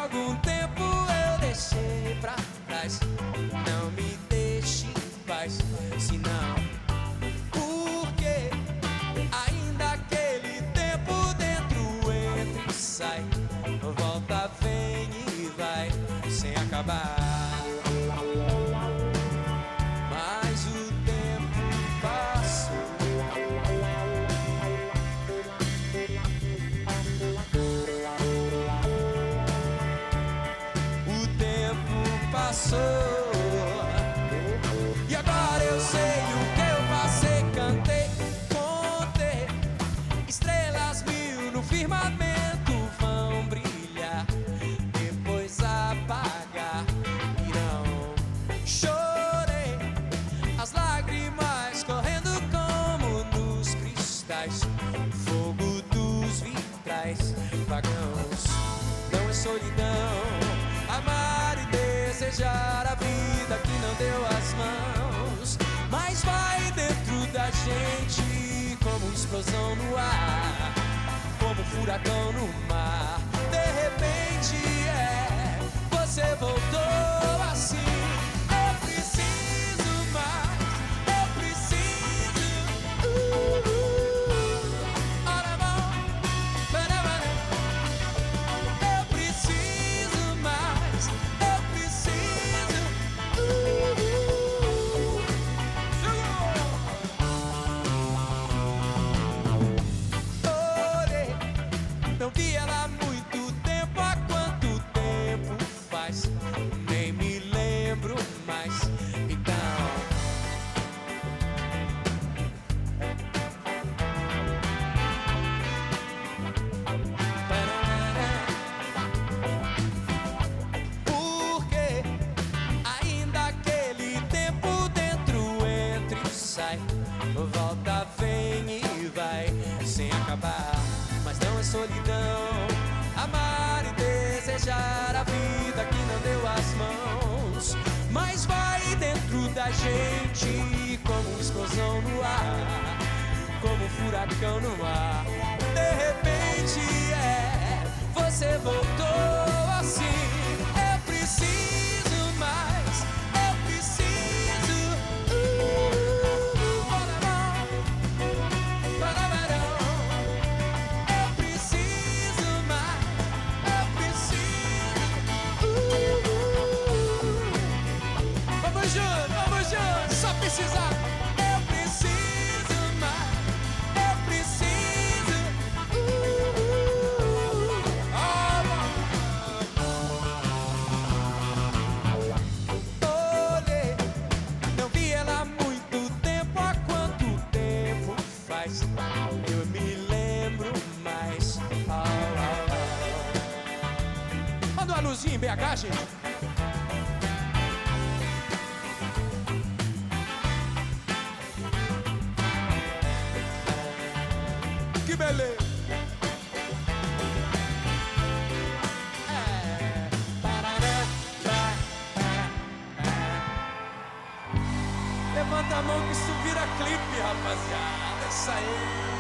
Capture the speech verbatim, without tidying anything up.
algum tempo eu deixei pra trás. Não me deixe em paz, senão, porque ainda aquele tempo dentro entra e sai, volta, vem e vai, sem acabar. Mas o tempo passou, o tempo passou, e agora eu sei o que eu passei. Cantei, contei estrelas mil no firmamento, vão brilhar, depois apagar. E não chorei, as lágrimas correndo como nos cristais, fogo dos vitrais. Vagãos, não é solidão, amar e desejar a vida que não deu as mãos, mas vai dentro da gente como explosão no ar, como furacão no mar. De repente é, você voltou assim. Eu preciso mais, eu preciso. Uh, uh, ora bom, barabara. Eu preciso mais, eu preciso. Uh, uh, Olhei, não vi ela há muito tempo. Há quanto tempo faz? Nem me lembro mais. Então, porque ainda aquele tempo dentro entra e sai, volta, vem e vai, sem acabar. Mas não é solidão, amar e desejar a vida que não deu as mãos, mas vai dentro da gente como explosão no ar, como furacão no mar. De repente é, você voltou assim. Eu preciso mais, eu preciso. Uh, bararão, barabarão. Eu preciso mais, eu preciso. Uh, vamos juntos, vamos juntos, só precisar. Eu preciso mais, eu preciso. Uh, olhei, não vi ela há muito tempo. Há quanto tempo faz? Eu me lembro mais. Oh, oh, oh. Manda uma luzinha em B H, gente. Que beleza! É. Parará, pá, pá, pá. Levanta a mão que isso vira clipe, rapaziada. Isso aí.